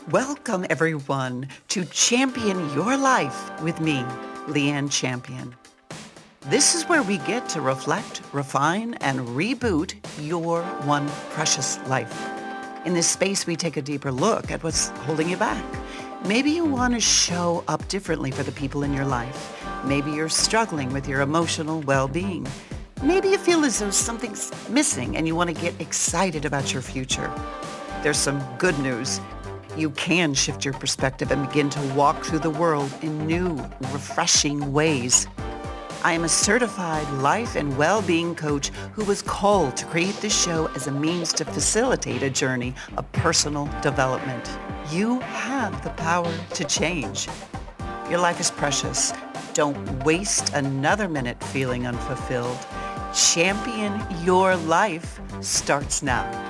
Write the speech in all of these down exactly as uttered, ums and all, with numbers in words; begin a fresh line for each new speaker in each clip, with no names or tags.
Welcome, everyone, to Champion Your Life with me, Leanne Champion. This is where we get to reflect, refine, and reboot your one precious life. In this space, we take a deeper look at what's holding you back. Maybe you want to show up differently for the people in your life. Maybe you're struggling with your emotional well-being. Maybe you feel as though something's missing and you want to get excited about your future. There's some good news. You can shift your perspective and begin to walk through the world in new, refreshing ways. I am a certified life and well-being coach who was called to create this show as a means to facilitate a journey of personal development. You have the power to change. Your life is precious. Don't waste another minute feeling unfulfilled. Champion Your Life starts now.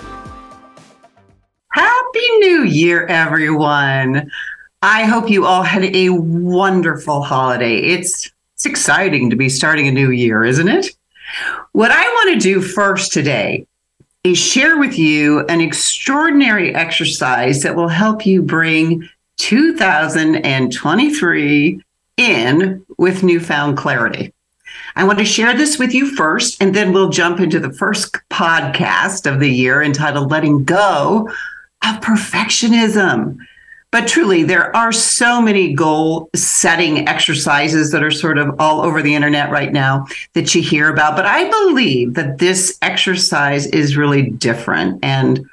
Happy New Year, everyone. I hope you all had a wonderful holiday. It's, it's exciting to be starting a new year, isn't it? What I want to do first today is share with you an extraordinary exercise that will help you bring two thousand twenty-three in with newfound clarity. I want to share this with you first, and then we'll jump into the first podcast of the year entitled Letting Go of Perfectionism. But truly, there are so many goal-setting exercises that are sort of all over the internet right now that you hear about. But I believe that this exercise is really different and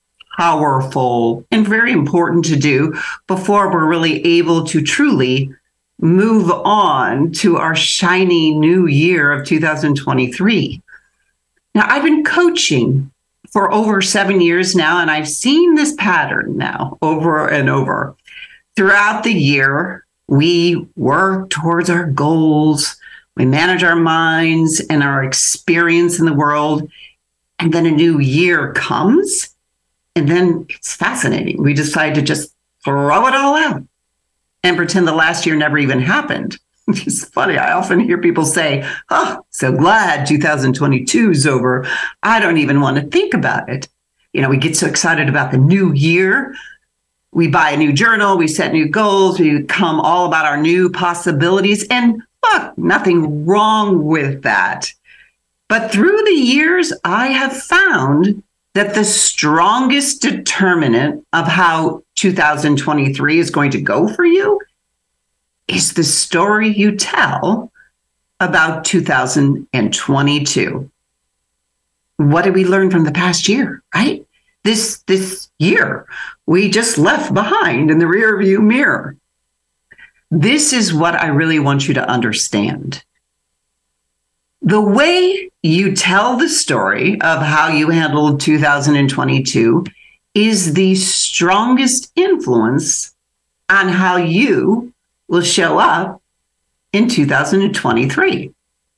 powerful and very important to do before we're really able to truly move on to our shiny new year of two thousand twenty-three. Now, I've been coaching for over seven years now, and I've seen this pattern now over and over. Throughout the year, we work towards our goals, we manage our minds and our experience in the world, and then a new year comes, and then it's fascinating. We decide to just throw it all out and pretend the last year never even happened. It's funny. I often hear people say, oh, so glad two thousand twenty-two is over. I don't even want to think about it. You know, we get so excited about the new year. We buy a new journal. We set new goals. We become all about our new possibilities. And look, nothing wrong with that. But through the years, I have found that the strongest determinant of how two thousand twenty-three is going to go for you is the story you tell about two thousand twenty-two. What did we learn from the past year, right? This, this year, we just left behind in the rearview mirror. This is what I really want you to understand. The way you tell the story of how you handled two thousand twenty-two is the strongest influence on how you will show up in two thousand twenty-three.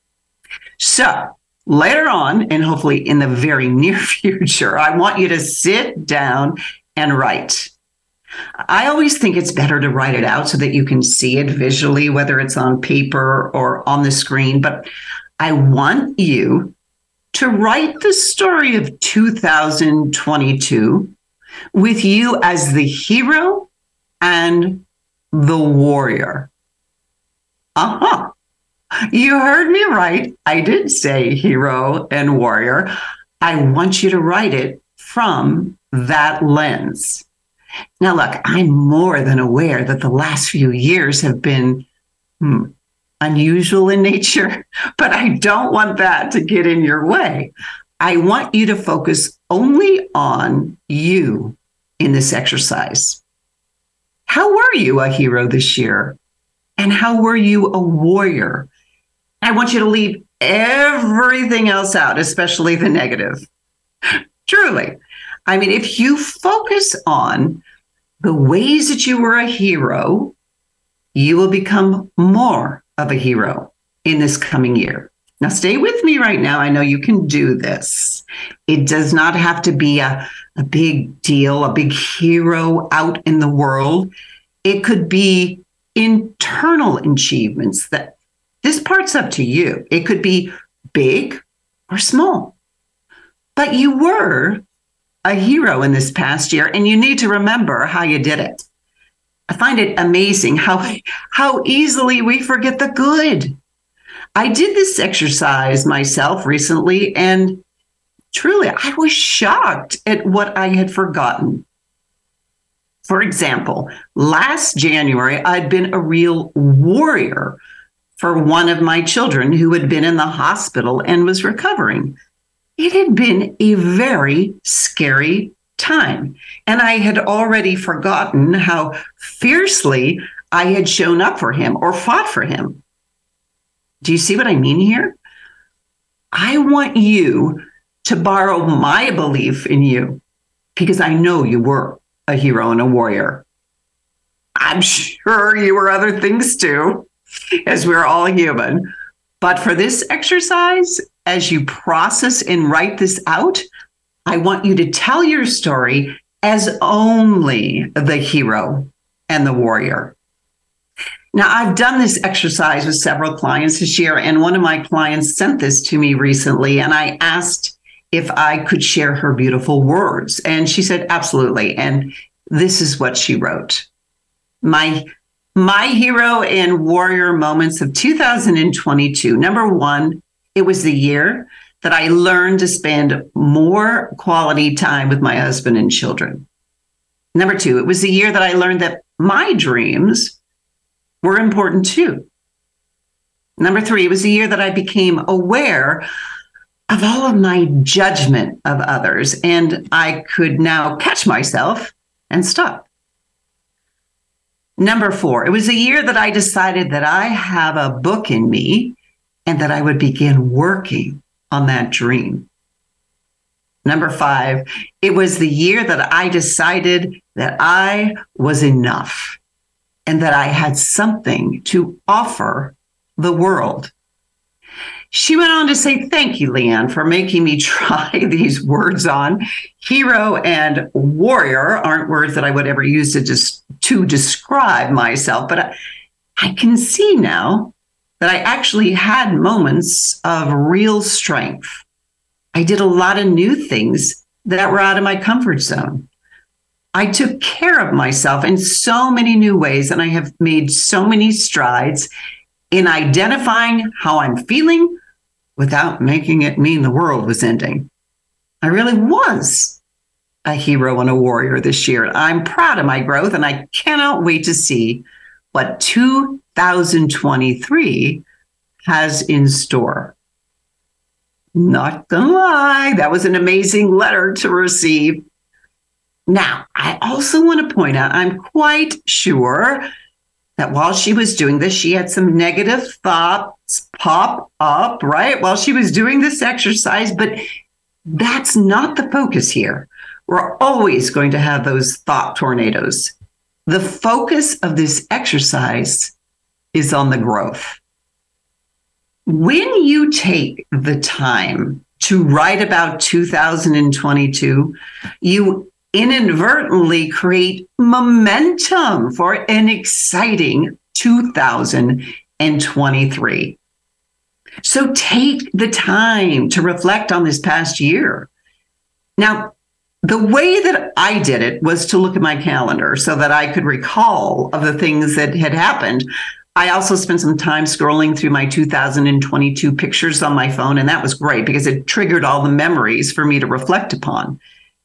So later on, and hopefully in the very near future, I want you to sit down and write. I always think it's better to write it out so that you can see it visually, whether it's on paper or on the screen. But I want you to write the story of two thousand twenty-two with you as the hero and the warrior. Uh-huh. You heard me right. I did say hero and warrior. I want you to write it from that lens. Now, look, I'm more than aware that the last few years have been hmm, unusual in nature, but I don't want that to get in your way. I want you to focus only on you in this exercise. How were you a hero this year? And how were you a warrior? I want you to leave everything else out, especially the negative. Truly. I mean, if you focus on the ways that you were a hero, you will become more of a hero in this coming year. Now, stay with me right now. I know you can do this. It does not have to be a, a big deal, a big hero out in the world. It could be internal achievements that this part's up to you. It could be big or small. But you were a hero in this past year, and you need to remember how you did it. I find it amazing how, how easily we forget the good. I did this exercise myself recently, and truly, I was shocked at what I had forgotten. For example, last January, I'd been a real warrior for one of my children who had been in the hospital and was recovering. It had been a very scary time, and I had already forgotten how fiercely I had shown up for him or fought for him. Do you see what I mean here? I want you to borrow my belief in you because I know you were a hero and a warrior. I'm sure you were other things too, as we're all human. But for this exercise, as you process and write this out, I want you to tell your story as only the hero and the warrior. Now, I've done this exercise with several clients this year, and one of my clients sent this to me recently, and I asked if I could share her beautiful words. And she said, absolutely. And this is what she wrote. My, my hero and warrior moments of two thousand twenty-two. Number one, it was the year that I learned to spend more quality time with my husband and children. Number two, it was the year that I learned that my dreams were important too. Number three, it was the year that I became aware of all of my judgment of others, and I could now catch myself and stop. Number four, it was a year that I decided that I have a book in me and that I would begin working on that dream. Number five, it was the year that I decided that I was enough and that I had something to offer the world. She went on to say, thank you, Leanne, for making me try these words on. Hero and warrior aren't words that I would ever use to just to describe myself, but I, I can see now that I actually had moments of real strength. I did a lot of new things that were out of my comfort zone. I took care of myself in so many new ways, and I have made so many strides in identifying how I'm feeling without making it mean the world was ending. I really was a hero and a warrior this year. I'm proud of my growth, and I cannot wait to see what two thousand twenty-three has in store. Not gonna lie, that was an amazing letter to receive. Now, I also want to point out, I'm quite sure that while she was doing this, she had some negative thoughts pop up, right? While she was doing this exercise, but that's not the focus here. We're always going to have those thought tornadoes. The focus of this exercise is on the growth. When you take the time to write about two thousand twenty-two, you inadvertently create momentum for an exciting two thousand twenty-three. So take the time to reflect on this past year. Now, the way that I did it was to look at my calendar so that I could recall of the things that had happened. I also spent some time scrolling through my two thousand twenty-two pictures on my phone, and that was great because it triggered all the memories for me to reflect upon.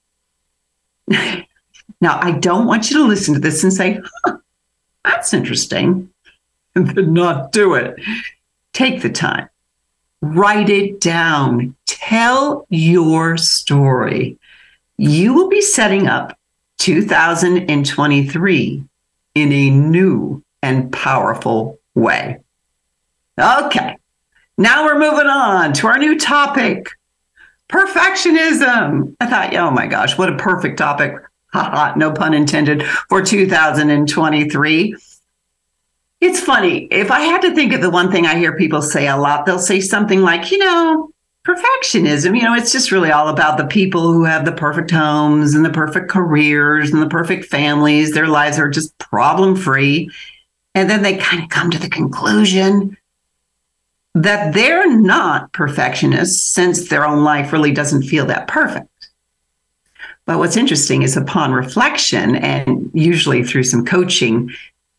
Now, I don't want you to listen to this and say, huh, that's interesting, and then not do it. Take the time. Write it down. Tell your story. You will be setting up two thousand twenty-three in a new and powerful way. Okay, now we're moving on to our new topic, perfectionism. I thought, oh my gosh, what a perfect topic. Haha, no pun intended, for two thousand twenty-three. It's funny, if I had to think of the one thing I hear people say a lot, they'll say something like, you know, perfectionism, you know, it's just really all about the people who have the perfect homes and the perfect careers and the perfect families. Their lives are just problem-free. And then they kind of come to the conclusion that they're not perfectionists since their own life really doesn't feel that perfect. But what's interesting is upon reflection, and usually through some coaching,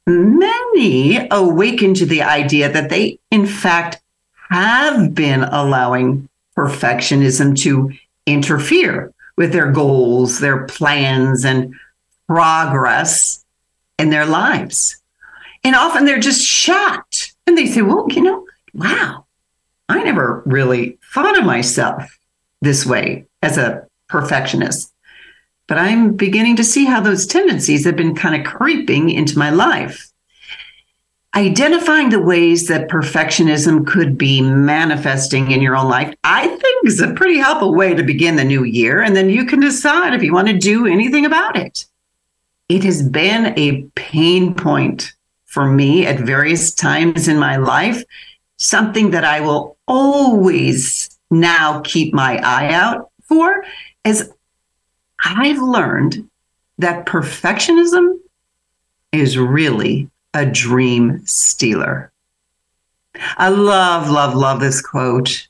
many awaken to the idea that they, in fact, have been allowing perfectionism to interfere with their goals, their plans, and progress in their lives. And often they're just shocked. And they say, well, you know, wow, I never really thought of myself this way as a perfectionist. But I'm beginning to see how those tendencies have been kind of creeping into my life. Identifying the ways that perfectionism could be manifesting in your own life, I think, is a pretty helpful way to begin the new year. And then you can decide if you want to do anything about it. It has been a pain point for me at various times in my life, something that I will always now keep my eye out for, as I've learned that perfectionism is really a dream stealer. I love, love, love this quote.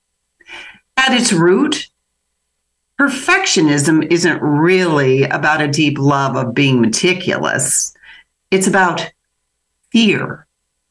At its root, perfectionism isn't really about a deep love of being meticulous. It's about fear.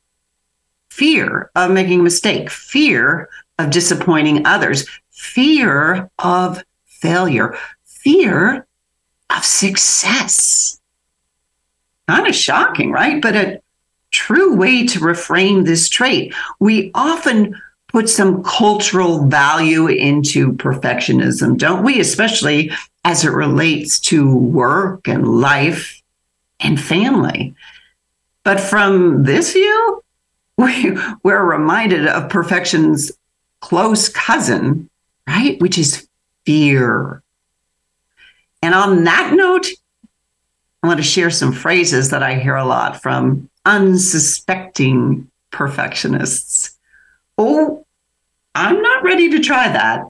Fear of making a mistake, fear of disappointing others, fear of failure, fear of success. Kind of shocking, right? But a true way to reframe this trait. We often put some cultural value into perfectionism, don't we? Especially as it relates to work and life and family. But from this view, we, we're reminded of perfection's close cousin, right? Which is fear. And on that note, I want to share some phrases that I hear a lot from unsuspecting perfectionists. Oh, I'm not ready to try that.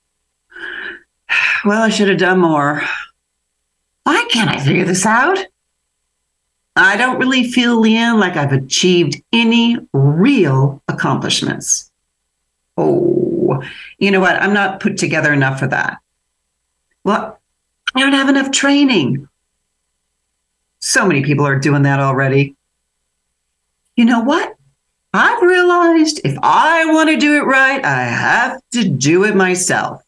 Well, I should have done more. Why can't I figure this out? I don't really feel, Leanne, like I've achieved any real accomplishments. Oh, you know what? I'm not put together enough for that. Well, I don't have enough training. So many people are doing that already. You know what? I've realized if I want to do it right, I have to do it myself.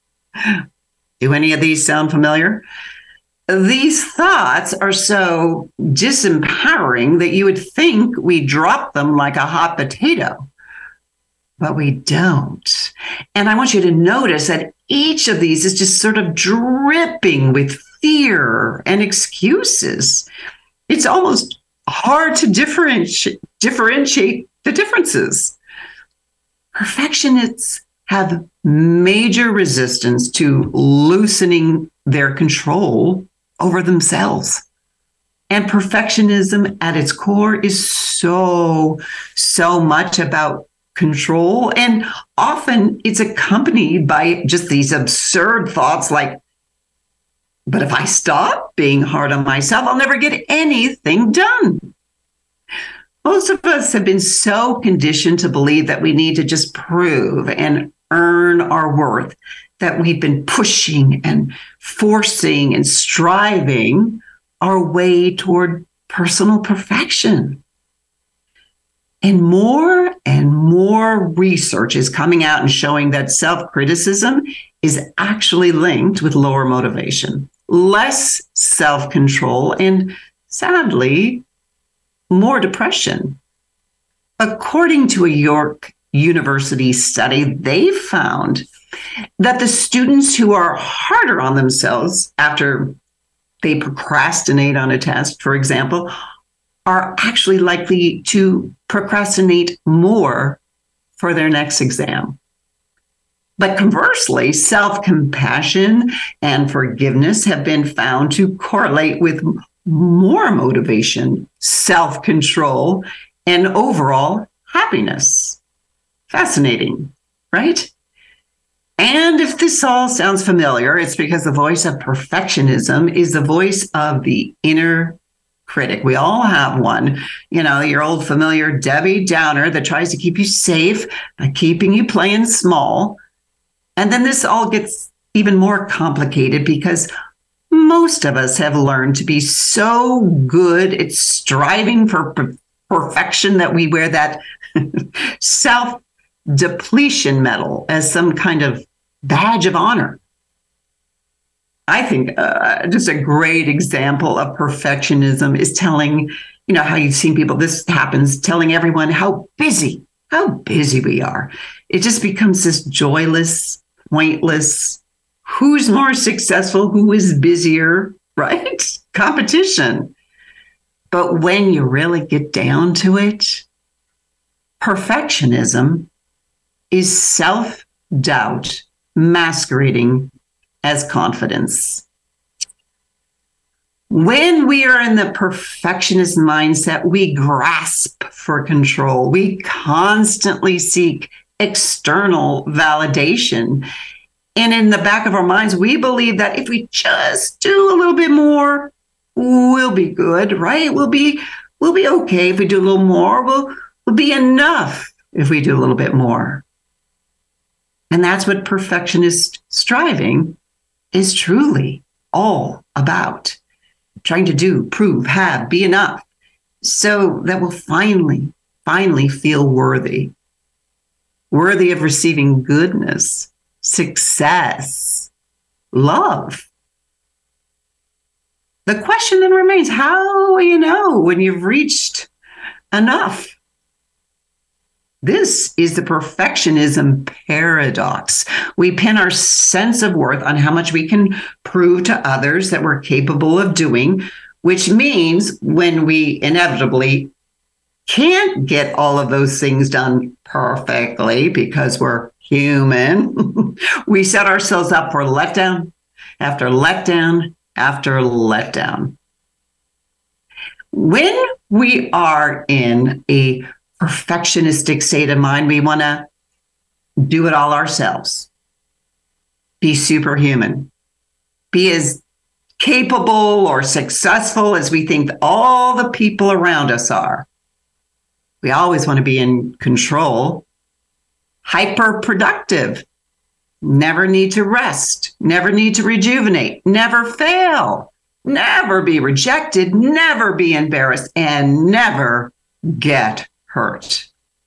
Do any of these sound familiar? These thoughts are so disempowering that you would think we drop them like a hot potato, but we don't. And I want you to notice that each of these is just sort of dripping with fear and excuses. It's almost hard to differentiate, differentiate the differences. Perfectionists have major resistance to loosening their control over themselves. And perfectionism at its core is so, so much about control. And often it's accompanied by just these absurd thoughts like, but if I stop being hard on myself, I'll never get anything done. Most of us have been so conditioned to believe that we need to just prove and earn our worth, that we've been pushing and forcing and striving our way toward personal perfection. And more and more research is coming out and showing that self-criticism is actually linked with lower motivation, less self-control, and sadly, more depression. According to a York University study, they found that the students who are harder on themselves after they procrastinate on a test, for example, are actually likely to procrastinate more for their next exam. But conversely, self-compassion and forgiveness have been found to correlate with more motivation, self-control, and overall happiness. Fascinating, right? And if this all sounds familiar, it's because the voice of perfectionism is the voice of the inner critic. We all have one. You know, your old familiar Debbie Downer that tries to keep you safe by keeping you playing small. And then this all gets even more complicated because most of us have learned to be so good at striving for per- perfection that we wear that self-depletion medal as some kind of badge of honor. I think uh, just a great example of perfectionism is telling, you know, how you've seen people, this happens, telling everyone how busy, how busy we are. It just becomes this joyless, pointless, who's more successful, who is busier, right? Competition. But when you really get down to it, perfectionism is self-doubt masquerading as confidence. When we are in the perfectionist mindset, we grasp for control. We constantly seek external validation. And in the back of our minds, we believe that if we just do a little bit more, we'll be good, right? We'll be, we'll be okay if we do a little more. We'll, we'll be enough if we do a little bit more. And that's what perfectionist striving is truly all about. Trying to do, prove, have, be enough, so that we'll finally, finally feel worthy. Worthy of receiving goodness, success, love. The question then remains, how will you know when you've reached enough? This is the perfectionism paradox. We pin our sense of worth on how much we can prove to others that we're capable of doing, which means when we inevitably can't get all of those things done perfectly because we're human, we set ourselves up for letdown after letdown after letdown. When we are in a perfectionistic state of mind, we want to do it all ourselves, be superhuman, be as capable or successful as we think all the people around us are. We always want to be in control, hyper productive, never need to rest, never need to rejuvenate, never fail, never be rejected, never be embarrassed, and never get hurt.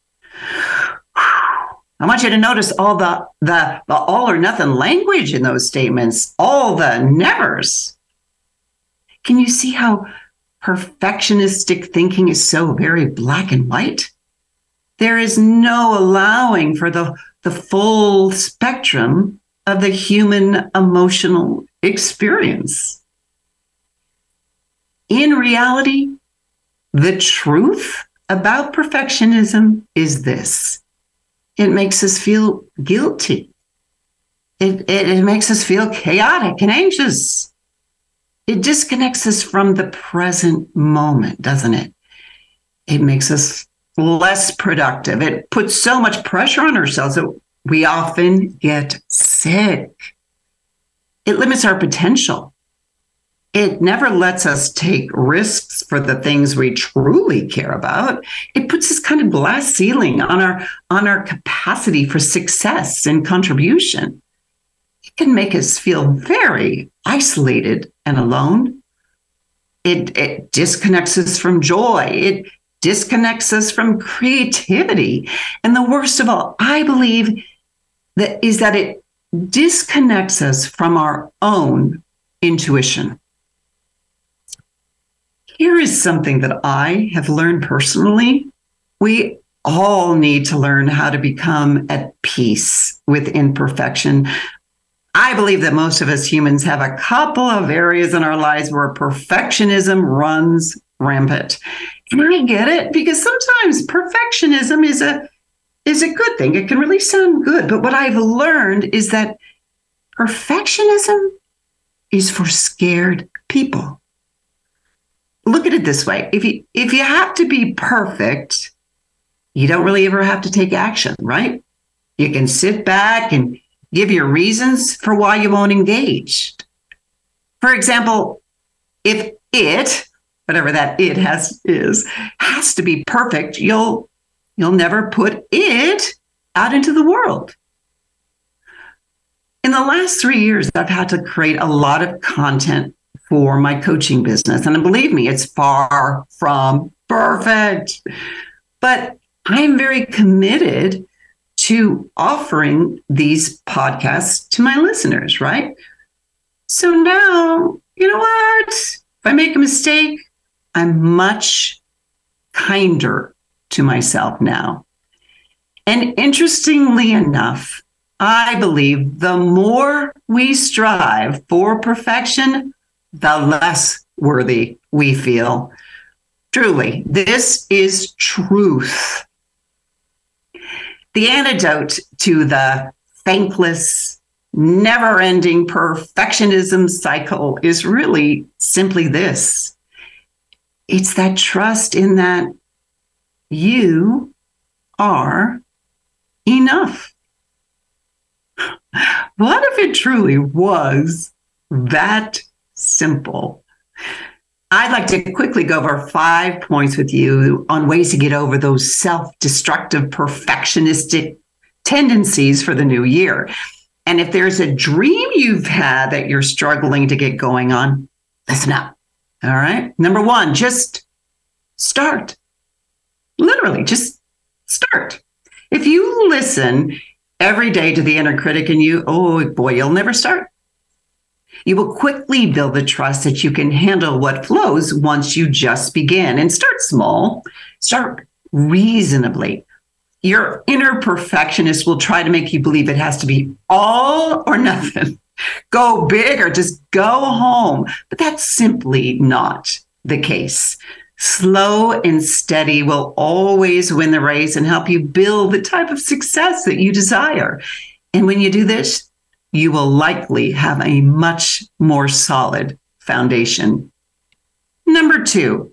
I want you to notice all the, the, the all or nothing language in those statements, all the nevers. Can you see how perfectionistic thinking is so very black and white? There is no allowing for the, the full spectrum of the human emotional experience. In reality, the truth about perfectionism is this. It makes us feel guilty. It, it, it makes us feel chaotic and anxious. It disconnects us from the present moment, doesn't it? It makes us less productive. It puts so much pressure on ourselves that we often get sick. It limits our potential. It never lets us take risks for the things we truly care about. It puts this kind of glass ceiling on our, on our capacity for success and contribution. It can make us feel very isolated and alone. It, it disconnects us from joy. It disconnects us from creativity. And the worst of all, I believe, that is that it disconnects us from our own intuition. Here is something that I have learned personally. We all need to learn how to become at peace with imperfection. I believe that most of us humans have a couple of areas in our lives where perfectionism runs rampant. And I get it, because sometimes perfectionism is a is a good thing. It can really sound good. But what I've learned is that perfectionism is for scared people. Look at it this way. If you if you have to be perfect, you don't really ever have to take action, right? You can sit back and give your reasons for why you won't engage. For example, if it, whatever that it has is, has to be perfect, you'll you'll never put it out into the world. In the last three years, I've had to create a lot of content for my coaching business. And believe me, it's far from perfect, but I'm very committed to offering these podcasts to my listeners, right? So now, you know what? If I make a mistake, I'm much kinder to myself now. And interestingly enough, I believe the more we strive for perfection, the less worthy we feel. Truly, this is truth. The antidote to the thankless, never-ending perfectionism cycle is really simply this. It's that trust in that you are enough. What if it truly was that simple? I'd like to quickly go over five points with you on ways to get over those self-destructive, perfectionistic tendencies for the new year. And if there's a dream you've had that you're struggling to get going on, listen up. All right. Number one, just start. Literally, just start. If you listen every day to the inner critic in you, oh boy, you'll never start. You will quickly build the trust that you can handle what flows once you just begin. And start small, start reasonably. Your inner perfectionist will try to make you believe it has to be all or nothing. Go big or just go home. But that's simply not the case. Slow and steady will always win the race and help you build the type of success that you desire. And when you do this, you will likely have a much more solid foundation. Number two,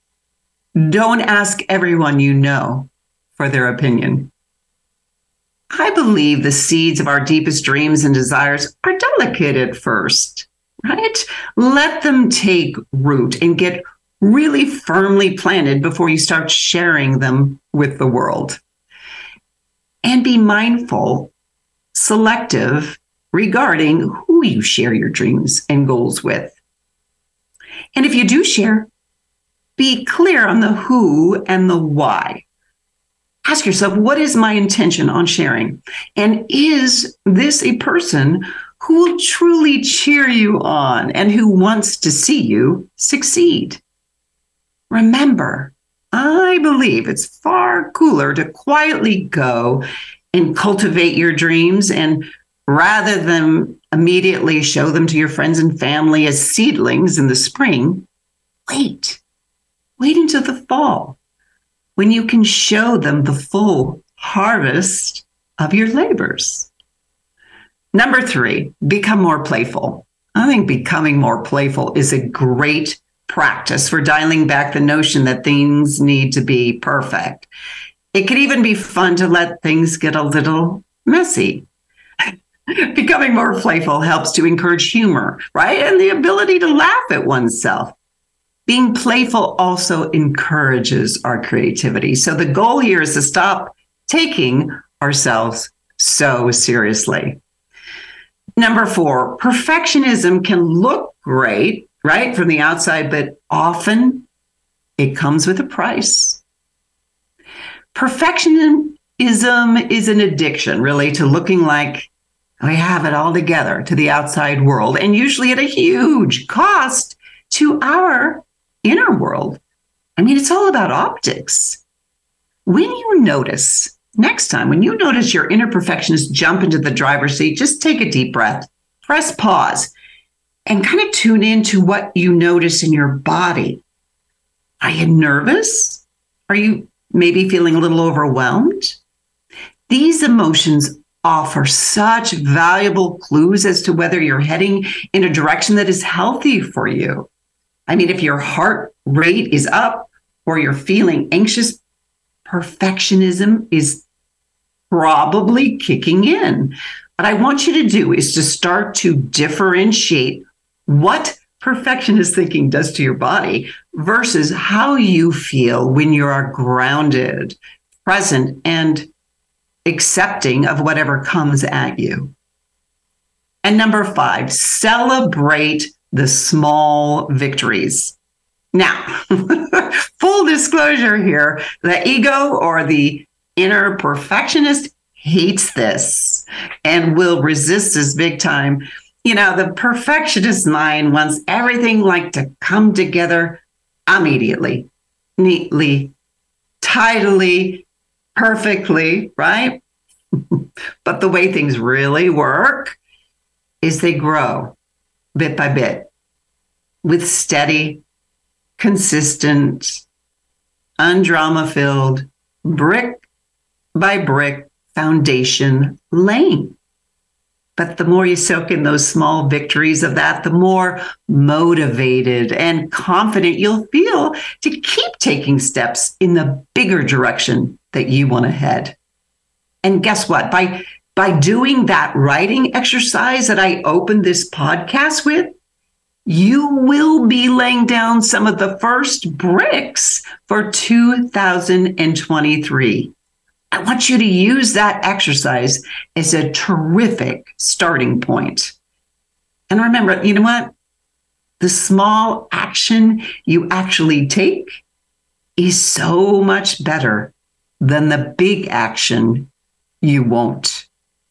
don't ask everyone you know for their opinion. I believe the seeds of our deepest dreams and desires are delicate at first, right? Let them take root and get really firmly planted before you start sharing them with the world. And be mindful, selective, regarding who you share your dreams and goals with. And if you do share, be clear on the who and the why. Ask yourself, what is my intention on sharing? And is this a person who will truly cheer you on and who wants to see you succeed? Remember, I believe it's far cooler to quietly go and cultivate your dreams, and rather than immediately show them to your friends and family as seedlings in the spring, wait. Wait until the fall, when you can show them the full harvest of your labors. Number three, become more playful. I think becoming more playful is a great practice for dialing back the notion that things need to be perfect. It could even be fun to let things get a little messy. Becoming more playful helps to encourage humor, right? And the ability to laugh at oneself. Being playful also encourages our creativity. So the goal here is to stop taking ourselves so seriously. Number four, perfectionism can look great, right, from the outside, but often it comes with a price. Perfectionism is an addiction, really, to looking like we have it all together to the outside world, and usually at a huge cost to our inner world. I mean, it's all about optics. When you notice, next time, when you notice your inner perfectionist jump into the driver's seat, just take a deep breath, press pause, and kind of tune into what you notice in your body. Are you nervous? Are you maybe feeling a little overwhelmed? These emotions offer such valuable clues as to whether you're heading in a direction that is healthy for you. I mean, if your heart rate is up or you're feeling anxious, perfectionism is probably kicking in. What I want you to do is to start to differentiate what perfectionist thinking does to your body versus how you feel when you are grounded, present, and accepting of whatever comes at you. And number five, celebrate the small victories. Now, full disclosure here, the ego or the inner perfectionist hates this and will resist this big time. You know, the perfectionist mind wants everything like to come together immediately, neatly, tidily, perfectly, right? But the way things really work is they grow bit by bit with steady, consistent, undrama-filled, brick by brick foundation laying. But the more you soak in those small victories of that, the more motivated and confident you'll feel to keep taking steps in the bigger direction that you want to head. And guess what? By, by doing that writing exercise that I opened this podcast with, you will be laying down some of the first bricks for two thousand twenty-three. I want you to use that exercise as a terrific starting point. And remember, you know what? The small action you actually take is so much better than the big action you won't.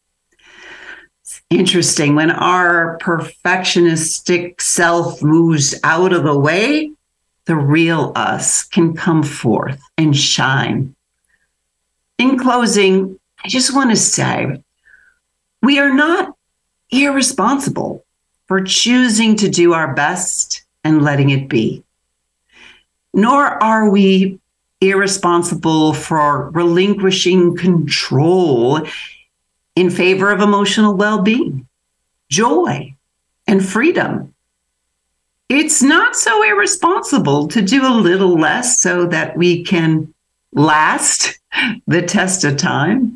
Interesting. When our perfectionistic self moves out of the way, the real us can come forth and shine. In closing, I just want to say, we are not irresponsible for choosing to do our best and letting it be. Nor are we irresponsible for relinquishing control in favor of emotional well-being, joy, and freedom. It's not so irresponsible to do a little less so that we can last the test of time.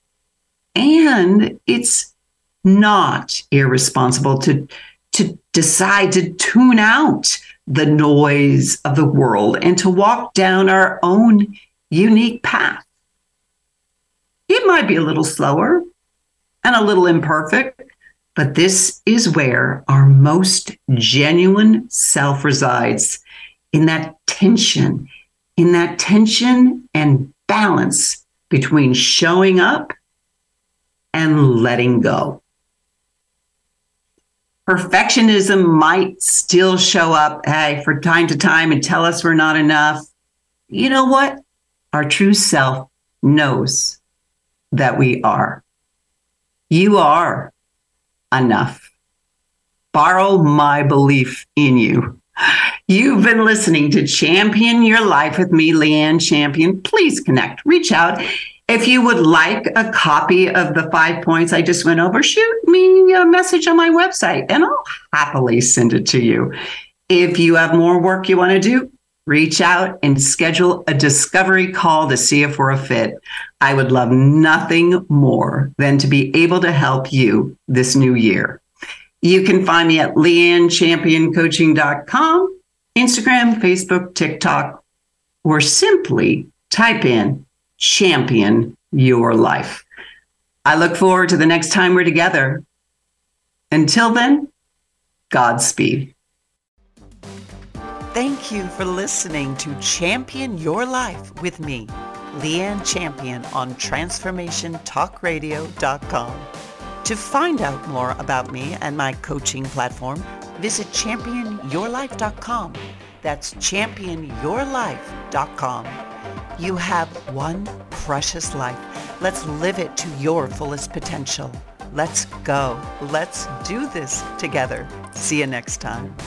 And it's not irresponsible to, to decide to tune out the noise of the world and to walk down our own unique path. It might be a little slower and a little imperfect, but this is where our most genuine self resides, in that tension, in that tension and balance between showing up and letting go. Perfectionism might still show up, hey, from time to time and tell us we're not enough. You know what? Our true self knows that we are. You are enough. Borrow my belief in you. You've been listening to Champion Your Life with me, Leanne Champion. Please connect, reach out. If you would like a copy of the five points I just went over, shoot me a message on my website and I'll happily send it to you. If you have more work you want to do, reach out and schedule a discovery call to see if we're a fit. I would love nothing more than to be able to help you this new year. You can find me at leanne champion coaching dot com, Instagram, Facebook, TikTok, or simply type in Champion Your Life. I look forward to the next time we're together. Until then, Godspeed.
Thank you for listening to Champion Your Life with me, Leanne Champion, on transformation talk radio dot com. To find out more about me and my coaching platform, visit champion your life dot com. That's champion your life dot com. You have one precious life. Let's live it to your fullest potential. Let's go. Let's do this together. See you next time.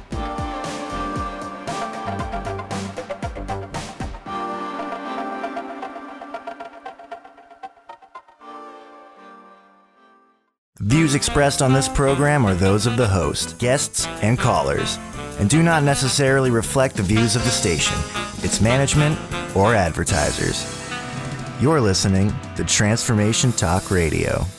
Views expressed on this program are those of the host, guests, and callers, and do not necessarily reflect the views of the station, its management, or advertisers. You're listening to Transformation Talk Radio.